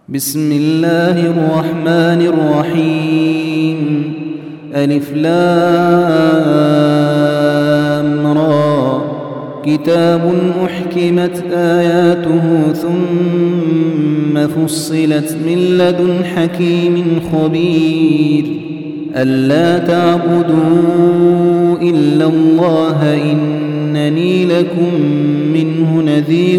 بسم الله الرحمن الرحيم. ألف لام را. كتاب أحكمت آياته ثم فصلت من لدن حكيم خبير. ألا تعبدوا إلا الله إنني لكم منه نذير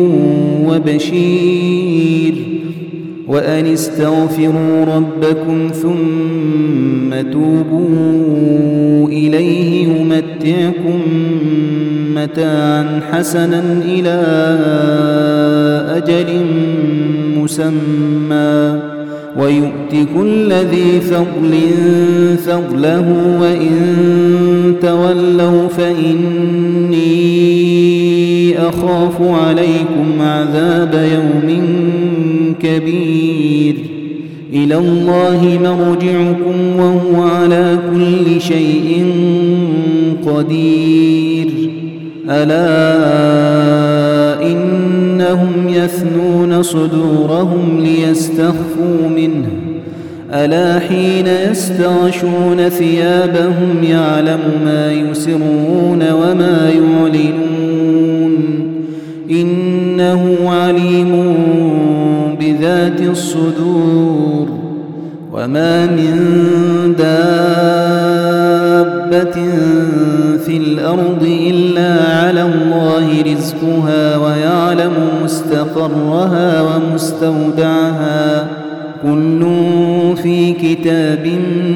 وبشير. وأن استغفروا ربكم ثم توبوا إليه يمتعكم متاعا حسنا إلى أجل مسمى ويؤت كل ذي فضل فضله وإن تولوا فإني أخاف عليكم عذاب يوم كبير. إلى الله مرجعكم وهو على كل شيء قدير. ألا إنهم يثنون صدورهم ليستخفوا منه ألا حين يستغشون ثيابهم يعلم ما يسرون وما يعلنون إنه عليم بذات الصدور. وما من دابة في الأرض إلا على الله رزقها ويعلم مستقرها ومستودعها كل في كتاب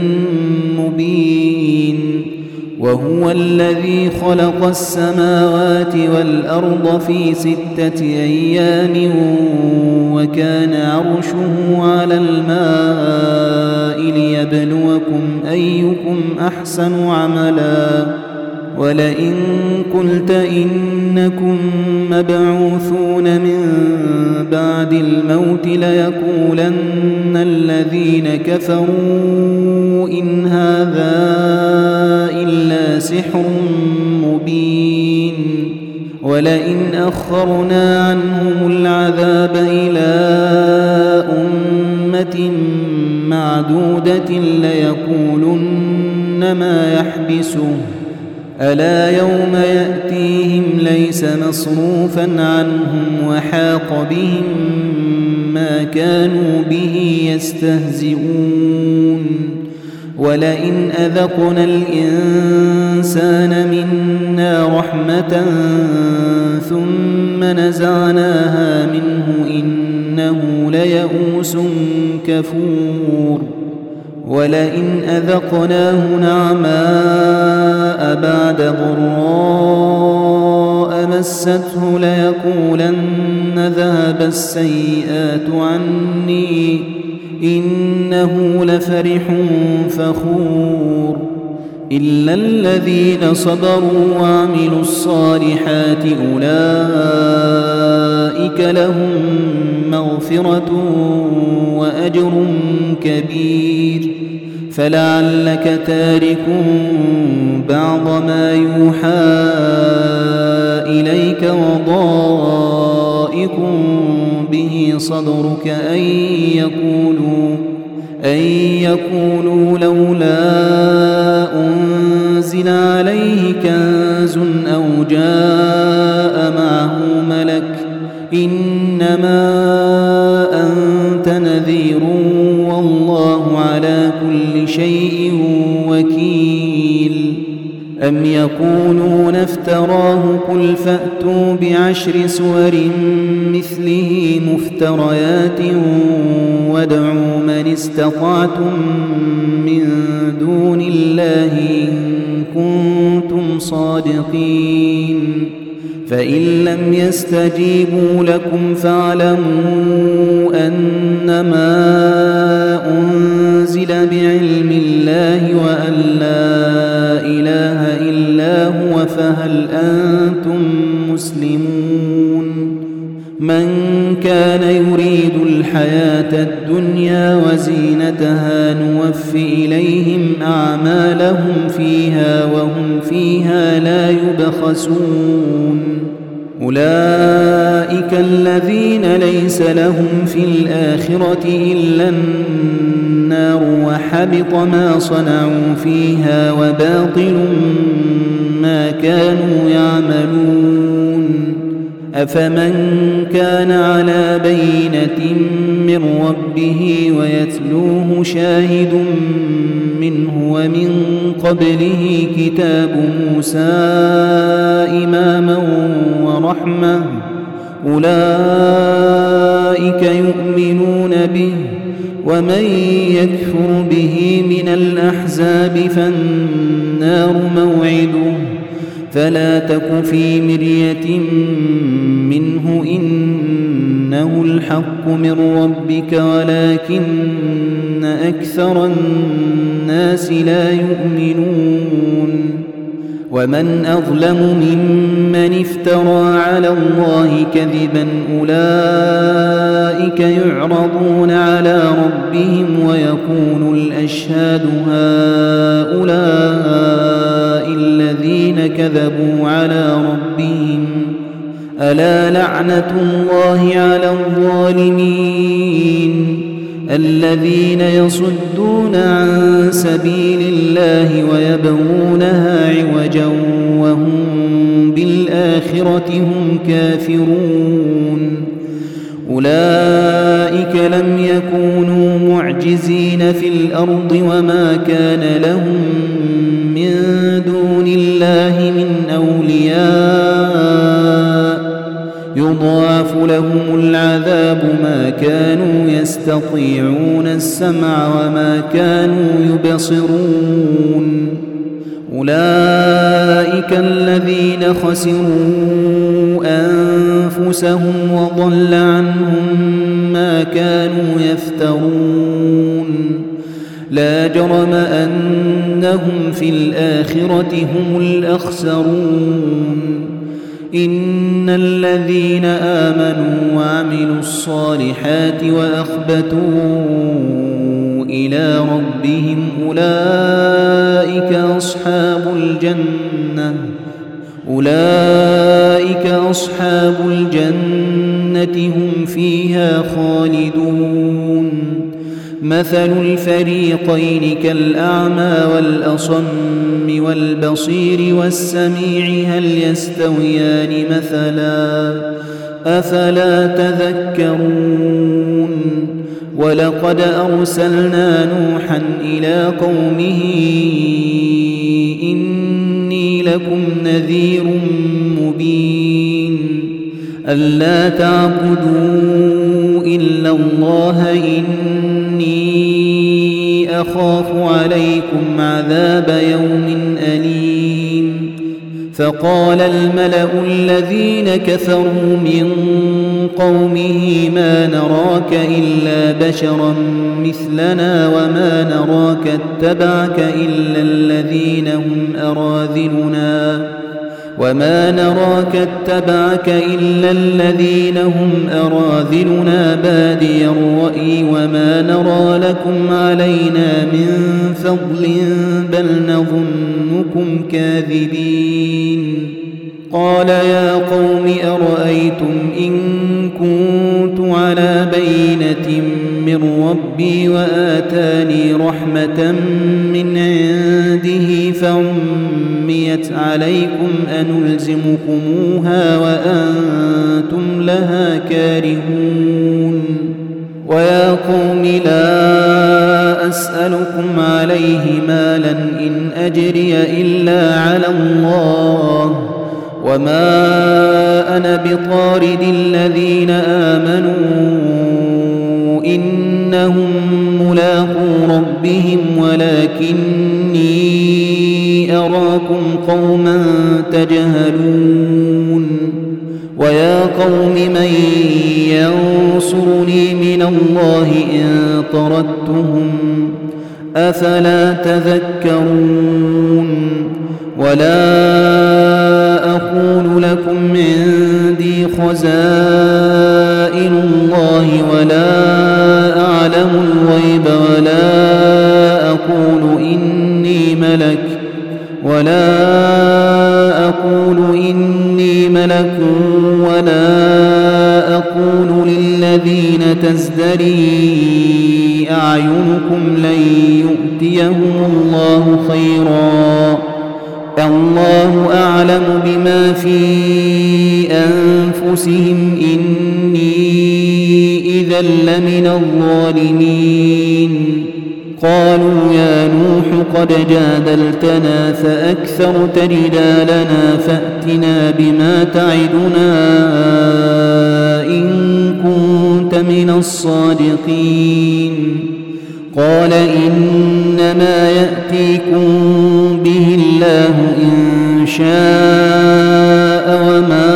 مبين. وهو الذي خلق السماوات والأرض في 6 أيام وكان عرشه على الماء ليبلوكم أيكم أحسن عملا. ولئن قلت إنكم مبعوثون من بعد الموت ليقولن الذين كفروا إن هذا إلا سحر مبين. ولئن أخرنا عنهم العذاب إلى أمة معدودة ليقولن ما يحبسه ألا يوم يأتيهم ليس مصروفا عنهم وحاق بهم ما كانوا به يستهزئون. ولئن أذقنا الإنسان منا رحمة ثم نزعناها منه إنه ليئوس كفور. ولئن أذقناه نعماء بعد ضراء مسته ليقولن ذهب السيئات عني إنه لفرح فخور. إلا الذين صبروا وعملوا الصالحات أولئك لهم مغفرة وأجر كبير. فلعلك تارك بعض ما يوحى إليك وضائق به صدرك أن يقولوا لولا أنزل عليه كنز أو جاء معه ملك إنما أنت نذير والله على كل شيء وكيل. أم يقولون افتراه قل فأتوا ب10 سور مثله مفتريات وادعوا من استطعتم من دون الله إن كنتم صادقين. فإن لم يستجيبوا لكم فاعلموا أنما أنزل بعلم الله وأن لا إله إلا هو فهل أنتم مسلمون. من كان يريد الحياة الدنيا وزينتها نوف إليهم أعمالهم فيها وهم فيها لا يبخسون. أولئك الذين ليس لهم في الآخرة إلا النار وحبط ما صنعوا فيها وباطل ما كانوا يعملون أفمن كان على بينة من ربه ويتلوه شاهد منه ومن قبله كتاب موسى إماما ورحمة أولئك يؤمنون به ومن يكفر به من الأحزاب فالنار موعده فلا تك في مرية منه إنه الحق من ربك ولكن أكثر الناس لا يؤمنون ومن أظلم ممن افترى على الله كذبا أولئك يعرضون على ربهم ويقول الأشهاد هؤلاء الذين كذبوا على ربهم ألا لعنة الله على الظالمين الذين يصدون عن سبيل الله ويبغونها عوجا وهم بالآخرة هم كافرون أولئك لم يكونوا معجزين في الأرض وما كان لهم من دون الله من أولياء يضاعف لهم العذاب ما كانوا يستطيعون السمع وما كانوا يبصرون أولئك الذين خسروا أنفسهم وضل عنهم ما كانوا يفترون لا جرم أنهم في الآخرة هم الأخسرون إن الذين آمنوا وعملوا الصالحات وأخبتوا إلى ربهم أولئك أصحاب الجنة هم فيها خالدون مثل الفريقين كالأعمى والأصم والبصير والسميع هل يستويان مثلا أفلا تذكرون ولقد أرسلنا نوحا إلى قومه إني لكم نذير مبين ألا تعبدوا إلا الله إني أخاف عليكم عذاب يوم أليم فقال الملأ الذين كفروا من قومه ما نراك إلا بشرا مثلنا وما نراك اتبعك إلا الذين هم أراذلنا بادي الرأي وما نرى لكم علينا من فضل بل نظنكم كاذبين قال يا قوم أرأيتم إن كنت على بينة من ربي وآتاني رحمة من عنده فعميت عليكم أنلزمكموها وأنتم لها كارهون ويا قوم لا أسألكم عليه مالا إن أجري إلا على الله وما أنا بطارد الذين آمنوا إنهم ملاقو ربهم ولكني أراكم قوما تجهلون ويا قوم من ينصرني من الله إن طردتهم أفلا تذكرون ولا أقول لكم عندي خزائن الله ولا أعلم الغيب ولا أقول إني ملك تزدري أعينكم لن يؤتيهم الله خيرا الله أعلم بما في أنفسهم إني إذا لمن الظالمين قالوا يا نوح قد جادلتنا فأكثرت جدالنا فأتنا بما تعدنا إن كنت من الصادقين قال إنما يأتيكم به الله إن شاء وما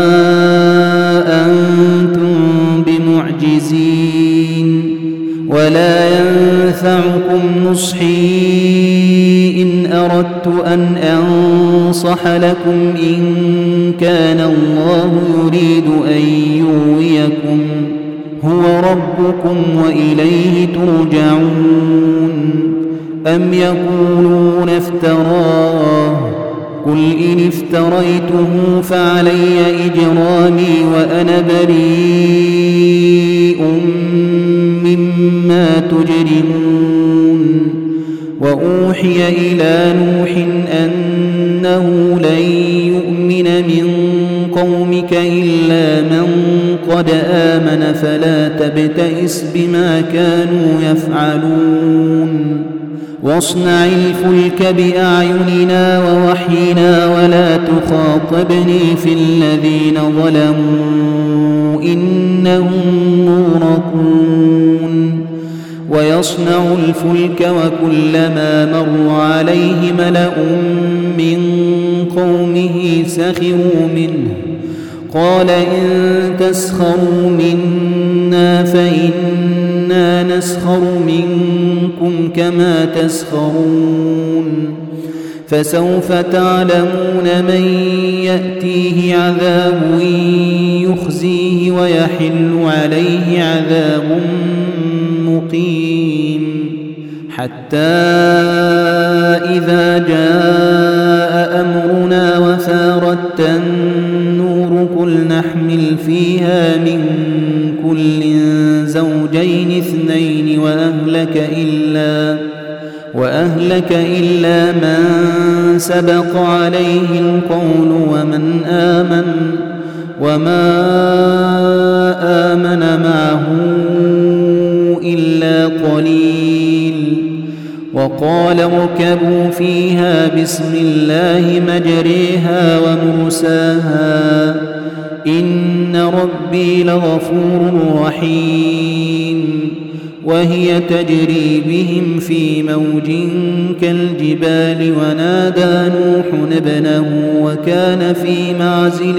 أنتم بمعجزين ولا ينفعكم نصحي إن أردت أن أنصح لكم إن كان الله يريد أن يغويكم هو ربكم وإليه ترجعون أم يقولون افتراه قل إن افتريته فعلي إجرامي وأنا بريء مما تجرمون وأوحي إلى نوح أنه لن يؤمن من قومك إلا من قد آمن فلا تبتئس بما كانوا يفعلون واصنع الفلك بأعيننا ووحينا ولا تخاطبني في الذين ظلموا إنهم مغرقون ويصنع الفلك وكلما مر عليه ملأ من قومه سخروا منه قال إن تسخروا منا فإنا نسخر منكم كما تسخرون فسوف تعلمون من يأتيه عذاب يخزيه ويحل عليه عذاب مقيم حتى إذا جاء أمرنا وفارت النور قل نحمل فيها من كل زوجين اثنين وأهلك إلا من سبق عليه القول ومن آمن وما آمن معه إلا قليل وقال اركبوا فيها بسم الله مجريها ومرساها إن ربي لغفور رحيم وهي تجري بهم في موج كالجبال ونادى نوح ابنه وكان في معزل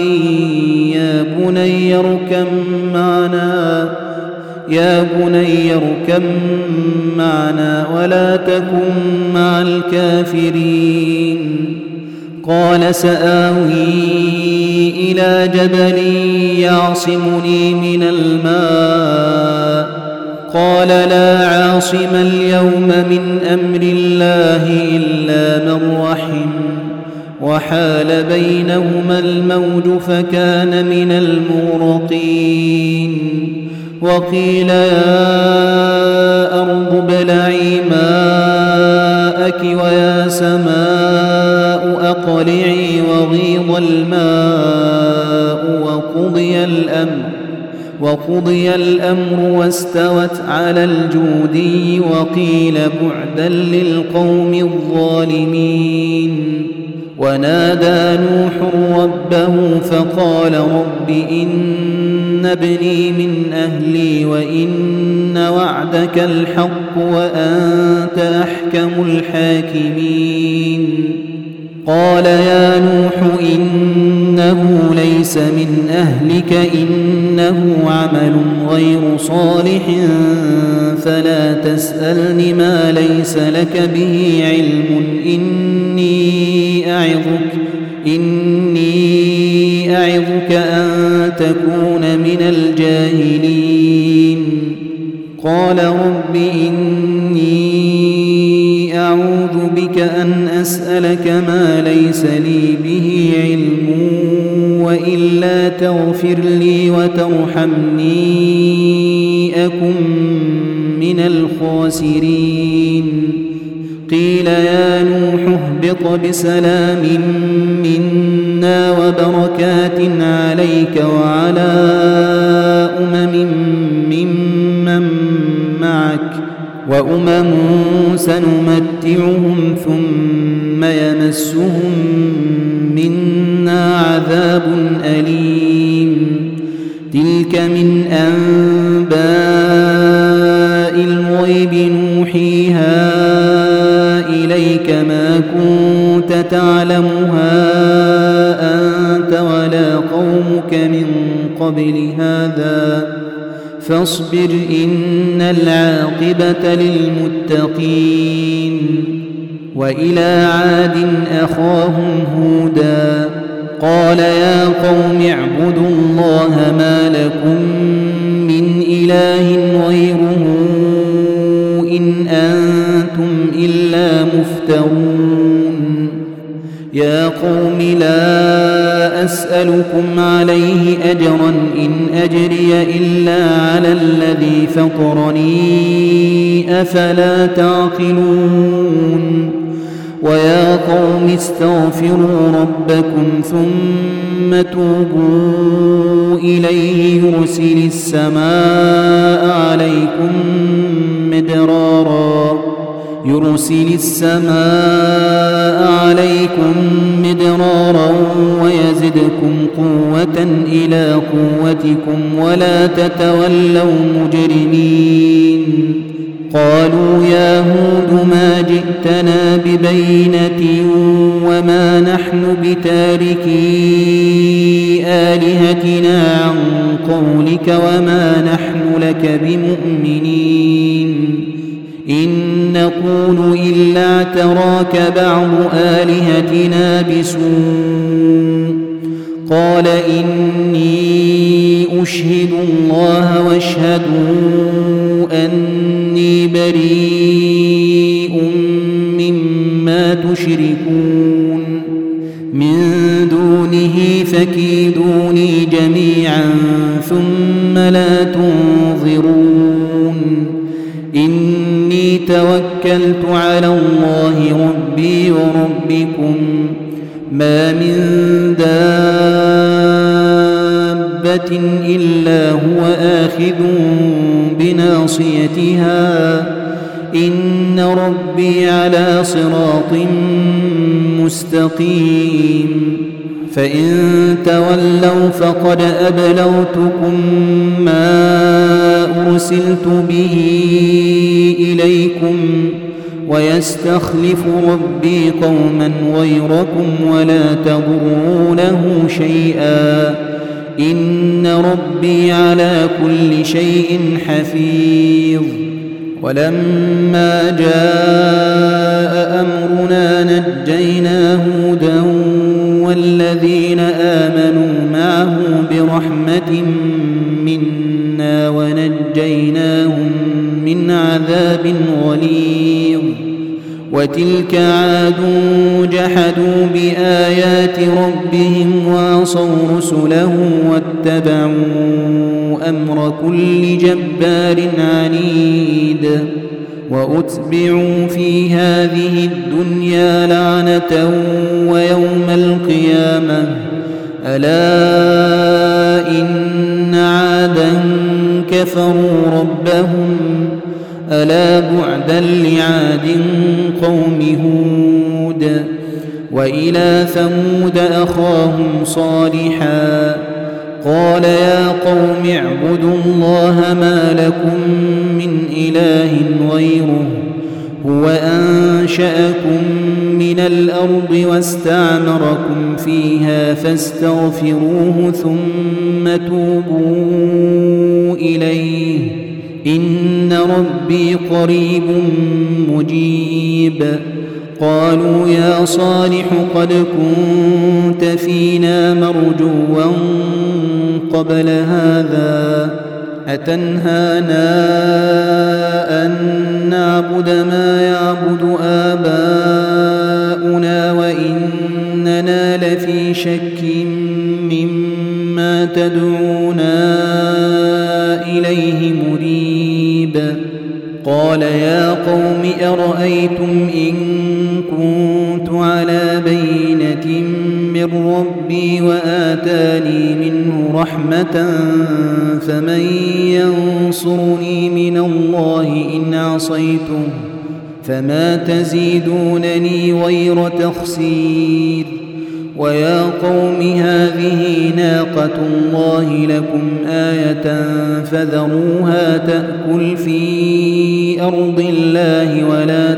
يا بني اركب معنا ولا تكن مع الكافرين قال سآوي إلى جبل يعصمني من الماء قال لا عاصم اليوم من أمر الله إلا من رحم وحال بينهما الموج فكان من المغرقين وقيل يا أرض ابلعي ماءك ويا سماء أقلعي وغيض الماء وقضي الأمر واستوت على الجودي وقيل بعدا للقوم الظالمين ونادى نوح ربه فقال رب إن ابني من أهلي وإن وعدك الحق وأنت أحكم الحاكمين قال يا نوح إنه ليس من أهلك إنه عمل غير صالح فلا تسألني ما ليس لك به علم إني أعظك أن تكون من الجاهلين قال رب إني أعوذ بك أن أسألك ما ليس لي به علم وإلا تغفر لي وترحمني أكن من الخاسرين قيل يا نوح اهبط بسلام منا وبركات عليك وعلى ممن معك وأمم سنمتعهم ثم يمسهم منا عذاب أليم تلك من أنباء الغيب نوحيها إليك ما كنت تعلمها أنت ولا قومك من قبل هذا فاصبر إن العاقبة للمتقين وإلى عاد أخاهم هودا قال يا قوم اعبدوا الله ما لكم من إله غيره إن أنتم إلا مفترون يا قوم لا أسألكم عليه أجرا إن أجري إلا على الذي فطرني أفلا تعقلون ويا قوم استغفروا ربكم ثم توبوا إليه يرسل السماء عليكم مدرارا ويزدكم قوة إلى قوتكم ولا تتولوا مجرمين قالوا يا هود ما جئتنا ببينة وما نحن بتاركي آلهتنا عن قولك وما نحن لك بمؤمنين إن نقول إلا اعتراك بعض آلهتنا بسوء قال إني أشهد الله واشهدوا أني بريء مما تشركون من دونه فكيدوني جميعا ثم لا تنظرون إني توكلت على الله ربي وربكم ما من دابة إلا هو آخذ بناصيتها إن ربي على صراط مستقيم فإن تولوا فقد أبلغتكم ما أرسلت به إليكم ويستخلف ربي قوما غيركم ولا تضرونه شيئا إن ربي على كل شيء حفيظ ولما جاء أمرنا نجينا هودا والذين آمنوا معه برحمة منا ونجيناهم من عذاب غليظ وتلك عاد جحدوا بآيات ربهم وعصوا رسله واتبعوا أمر كل جبار عنيد وأتبعوا في هذه الدنيا لعنة ويوم القيامة ألا إن عادا كفروا ربهم ألا بعدا لعاد قوم هود وإلى ثمود أخاهم صالحا قال يا قوم اعبدوا الله ما لكم من إله غيره هو أنشأكم من الأرض واستعمركم فيها فاستغفروه ثم توبوا إليه إن ربي قريب مجيب قالوا يا صالح قد كنت فينا مرجوا قبل هذا أتنهانا أن نعبد ما يعبد آباؤنا وإننا لفي شك مما تدعونا إليه مريب قال يا قوم أرأيتم إن كنت على بينة من ربي وآتاني منه رحمة فمن ينصرني من الله إن عصيته فما تزيدونني غير تخسير ويا قوم هذه ناقة الله لكم آية فذروها تأكل في أرض الله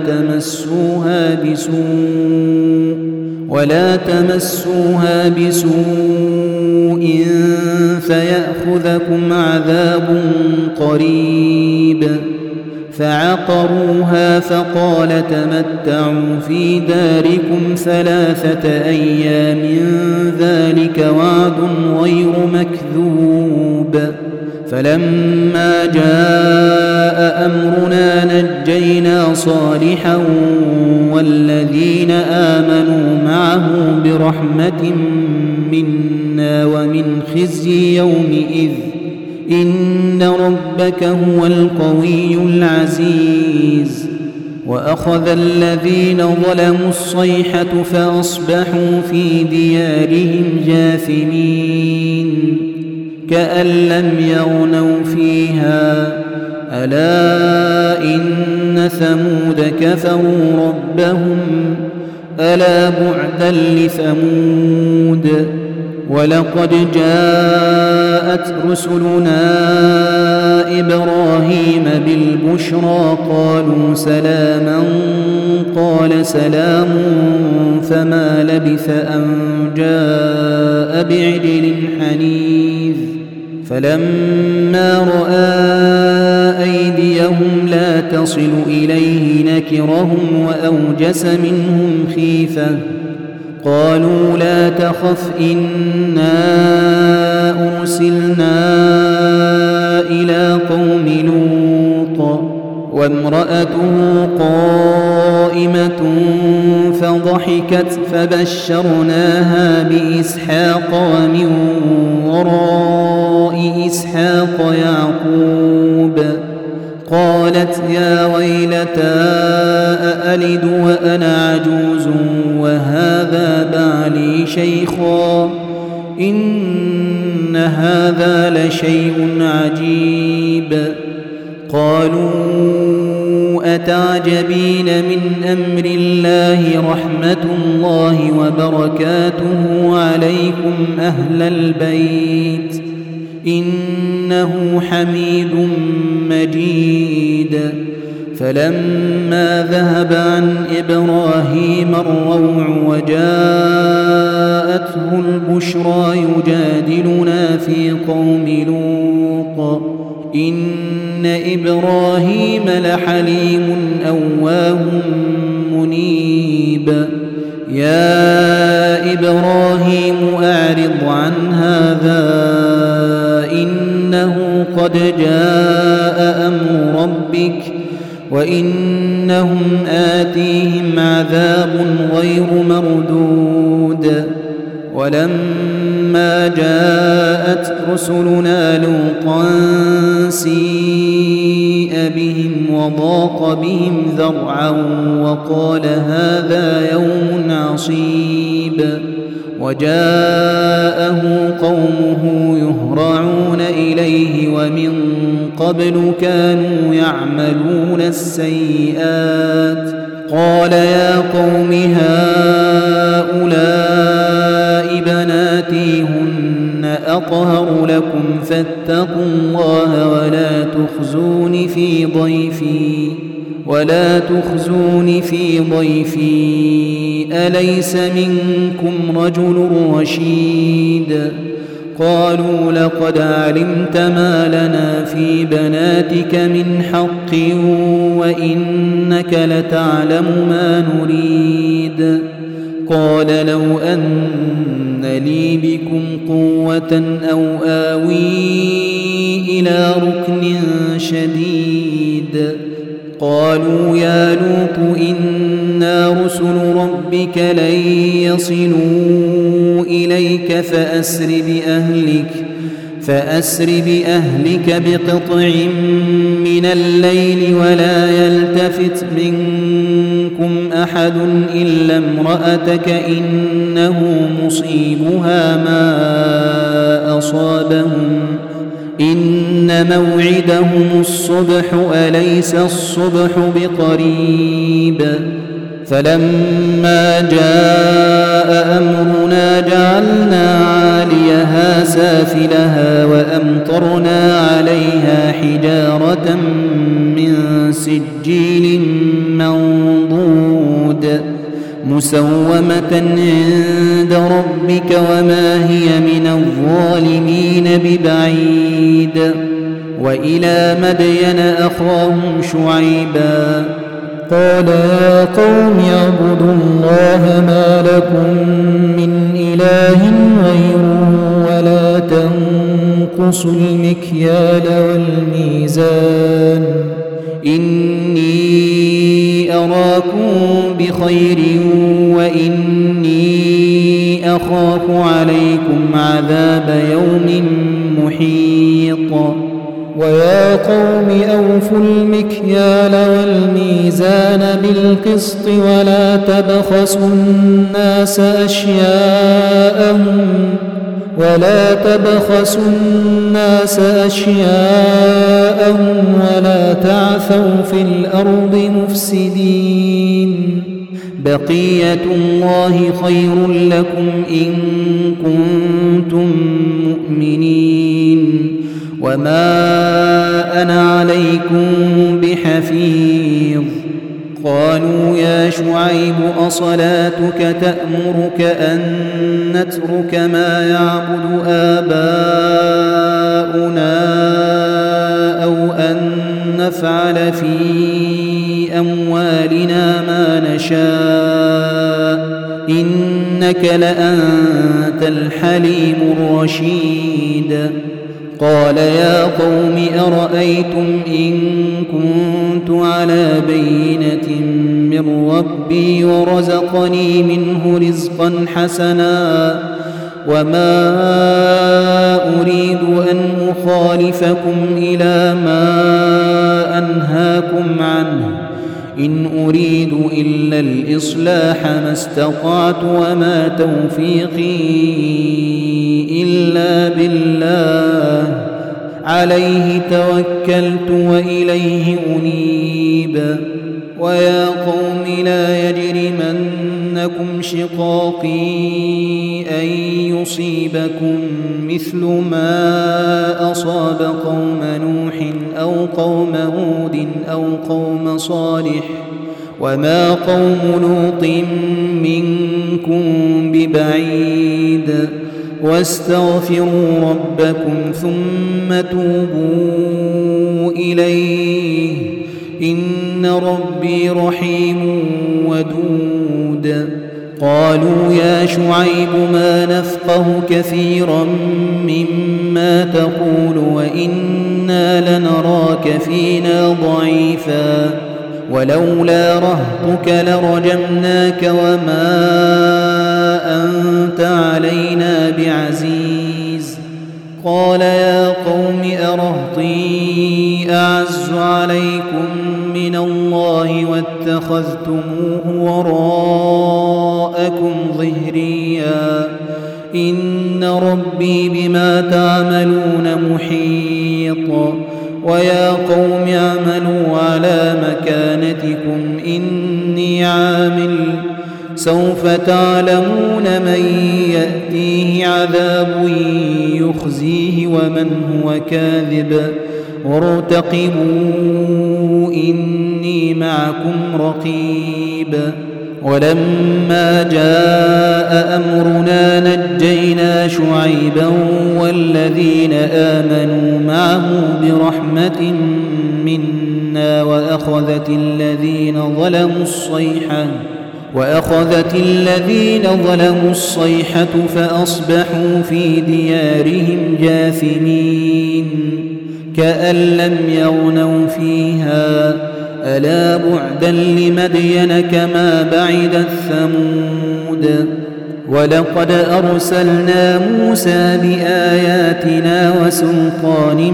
ولا تمسوها بسوء فيأخذكم عذاب قريب فعقروها فقال تمتعوا في داركم 3 أيام ذلك وعد غير مكذوب فلما جاء أمرنا نجينا صالحا والذين آمنوا معه برحمة منا ومن خزي يومئذ إن ربك هو القوي العزيز وأخذ الذين ظلموا الصيحة فأصبحوا في ديارهم جاثمين كأن لم يغنوا فيها ألا إن ثمود كفروا ربهم ألا بعدا لثمود ولقد جاءت رسلنا إبراهيم بالبشرى قالوا سلاما قال سلام فما لبث أن جاء بعجل حنيذ فلما رأى أيديهم لا تصل إليه نكرهم وأوجس منهم خيفة قالوا لا تخف إنا أرسلنا إلى قوم لوط وامرأته قائمة فضحكت فبشرناها بإسحاق ومن وراء إسحاق يعقوب قالت يا ويلتى أألد وأنا عجوز وهذا بعلي شيخا إن هذا لشيء عجيب قالوا أتعجبين من أمر الله رحمة الله وبركاته عليكم أهل البيت إنه حميد مجيد فلما ذهب عن إبراهيم الروع وجاءته البشرى يجادلنا في قوم لوط إن إبراهيم لحليم أواه منيب يا إبراهيم أعرض عن هذا إنه قد جاء أمر ربك وإنهم آتيهم عذاب غير مردود ولما جاءت رسلنا لوطا سيء بهم وضاق بهم ذرعا وقال هذا يوم عصيب وجاءه قومه يهرعون إليه ومن قبل كانوا يعملون السيئات قال يا قوم هؤلاء بناتي هن أطهر لكم فاتقوا الله ولا تخزوني في ضيفي أليس منكم رجل رشيد قالوا لقد علمت ما لنا في بناتك من حق وإنك لتعلم ما نريد قال لو أن لي بكم قوة أو آوي إلى ركن شديد قالوا يا لوط إنا رسل ربك فأسر بأهلك بقطع من الليل ولا يلتفت منكم أحد إلا امرأتك إنه مصيبها ما أصابهم إن موعدهم الصبح أليس الصبح بقريب فلما جاء أمرنا جعلنا عاليها سافلها وأمطرنا عليها حجارة من سجيل منضود مسومة عند ربك وما هي من الظالمين ببعيد وإلى مدين أخاهم شعيبا قال يا قوم اعبدوا الله ما لكم من إله غيره ولا تنقصوا المكيال والميزان إني أراكم بخير وإني أخاف عليكم عذاب يوم محيط ويا قوم أوفوا المكيال والميزان بالقسط ولا تبخسوا الناس أشياءهم ولا تعثوا في الأرض مفسدين بقية الله خير لكم إن كنتم مؤمنين وما أنا عليكم بحفيظ قالوا يا شعيب أصلاتك تأمرك أن نترك ما يعبد آباؤنا أو أن نفعل في أموالنا ما نشاء إنك لأنت الحليم الرشيد قال يا قوم أرأيتم إن كنت على بينة من ربي ورزقني منه رزقا حسنا وما أريد أن أخالفكم إلى ما أنهاكم عنه إن أريد إلا الإصلاح ما استطعت وما توفيقي إلا بالله عليه توكلت وإليه أنيب ويا قوم لا يجرمنكم شقاقي أن يصيبكم مثل ما أصاب قوم نوح أو قوم هود أو قوم صالح وما قوم لوط منكم ببعيد واستغفروا ربكم ثم توبوا إليه إن ربي رحيم ودود قالوا يا شعيب ما نفقه كثيرا مما تقول وإنا لنراك فينا ضعيفا ولولا رهطك لرجمناك وما أنت علينا بعزيز قال يا قوم أرهطي أعز عليكم من الله واتخذتموه وراءكم ظهريا إن ربي بما تعملون محيط ويا قوم اعملوا على مكانتكم إني عامل سوف تعلمون من يأتيه عذاب يخزيه ومن هو كاذب وارتقبوا إني معكم رقيب ولما جاء أمرنا نجينا شعيبا والذين آمنوا معه برحمة منا وأخذت الذين ظلموا الصيحة فأصبحوا في ديارهم جاثمين كأن لم يغنوا فيها ألا بعدا لمدين كما بعدت ثمود ولقد أرسلنا موسى بآياتنا وسلطان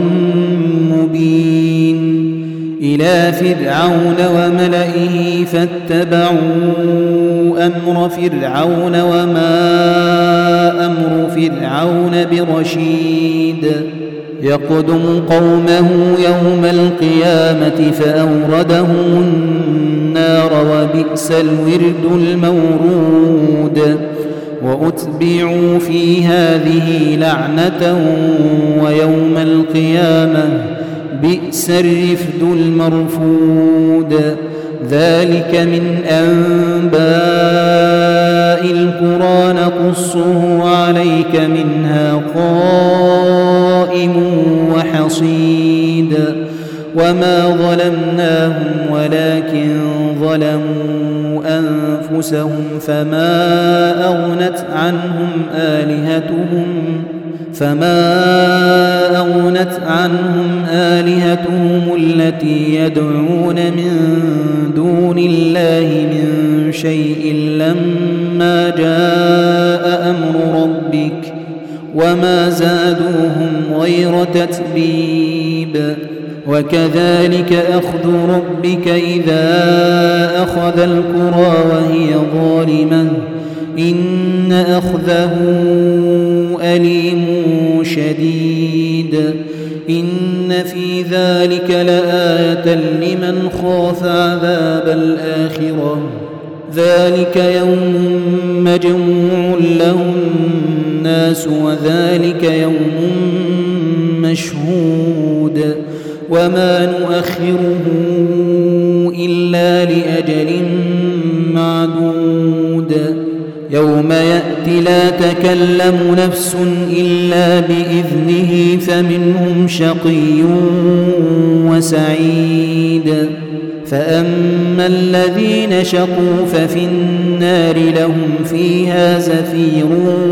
مبين إلى فرعون وملئه فاتبعوا أمر فرعون وما أمر فرعون برشيد يقدم قومه يوم القيامة فأوردهم النار وبئس الورد المورود وأتبعوا في هذه لعنة ويوم القيامة بئس الرفد المرفود ذلك من أنباء القرى نقصه عليك منها قائم وحصيد وما ظلمناهم ولكن ظلموا أنفسهم فما أغنت عنهم آلهتهم التي يدعون من دون الله من شيء لما جاء أمر ربك وما زادوهم غير تتبيب وكذلك أخذ ربك إذا أخذ القرى وهي ظالمة إن أخذه أليم شديد إن في ذلك لآية لمن خاف عذاب الآخرة ذلك يوم مجموع له الناس وذلك يوم مشهود وما نؤخره إلا لأجل معدود يوم يأتي لا تكلم نفس إلا بإذنه فمنهم شقي وسعيد فأما الذين شقوا ففي النار لهم فيها زفير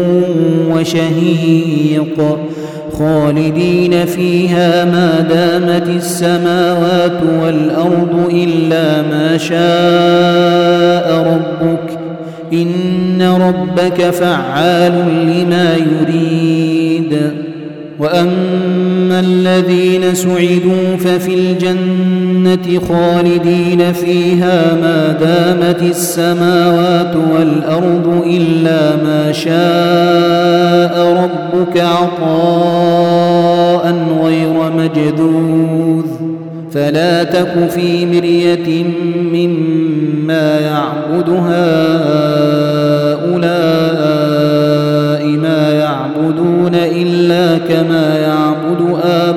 وشهيق خالدين فيها ما دامت السماوات والأرض إلا ما شاء ربك إن ربك فعال لما يريد وأما الذين سعدوا ففي الجنة خالدين فيها ما دامت السماوات والأرض إلا ما شاء ربك عطاء غير مجذوذ فلا تك في مرية مما يعبد هؤلاء ما يعبدون إلا كما يعبد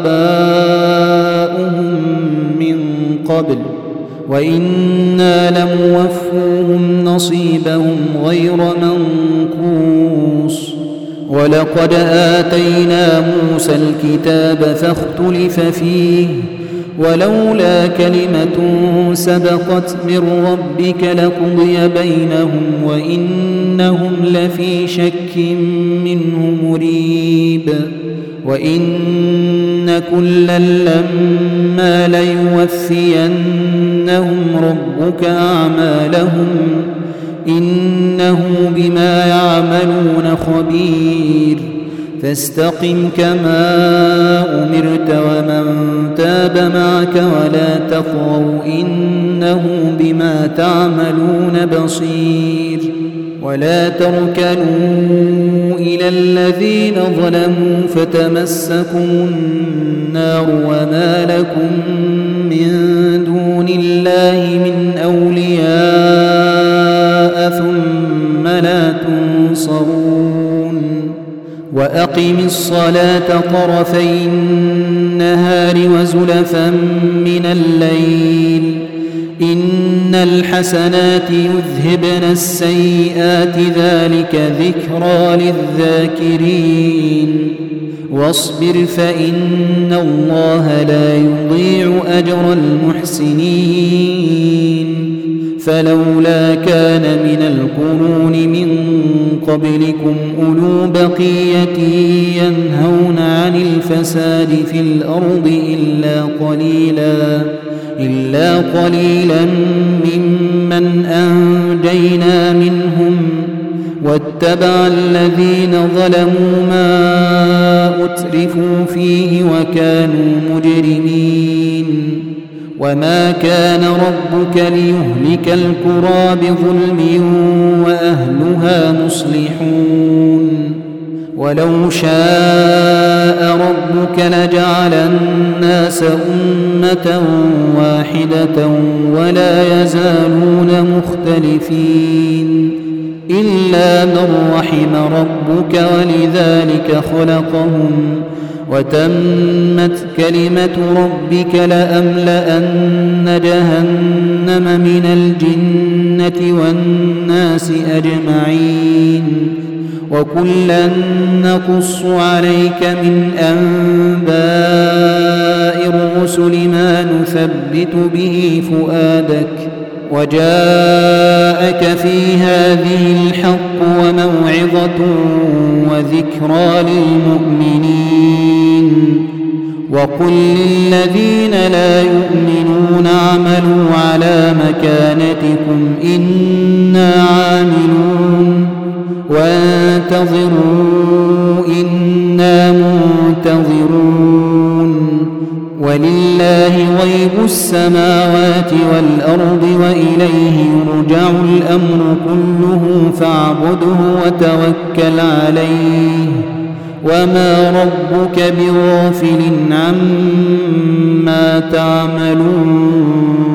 آباؤهم من قبل وإنا لموفوهم نصيبهم غير منقوص ولقد آتينا موسى الكتاب فاختلف فيه ولولا كلمة سبقت من ربك لقضي بينهم وإنهم لفي شك منه مريب وإن كلا لما ليوفينهم ربك أعمالهم إنه بما يعملون خبير فاستقم كما أمرت ومن تاب معك ولا تطغوا إنه بما تعملون بصير ولا تركنوا إلى الذين ظلموا فتمسكم النار وما لكم من دون الله من أولياء ثم لا تنصرون وأقم الصلاة طرفي النهار وزلفا من الليل إن الحسنات يذهبن السيئات ذلك ذكرى للذاكرين واصبر فإن الله لا يضيع أجر المحسنين فلولا كان من القرون من قبلكم أولو بقية ينهون عن الفساد في الأرض إلا قليلا ممن أنجينا منهم واتبع الذين ظلموا ما أترفوا فيه وكانوا مجرمين وما كان ربك ليهلك القرى بظلم وأهلها مصلحون ولو شاء ربك لجعل الناس أمة واحدة ولا يزالون مختلفين إلا من رحم ربك ولذلك خلقهم وتمت كلمة ربك لأملأن جهنم من الجنة والناس أجمعين وكلا نقص عليك من أنباء الرسل ما نثبت به فؤادك وجاءك في هذه الحق وموعظة وذكرى للمؤمنين وقل للذين لا يؤمنون اعملوا على مكانتكم إنا عاملون وانتظروا إنا منتظرون ولله غيب السماوات والأرض وإليه يرجع الأمر كله فاعبده وتوكل عليه وما ربك بغافل عما تعملون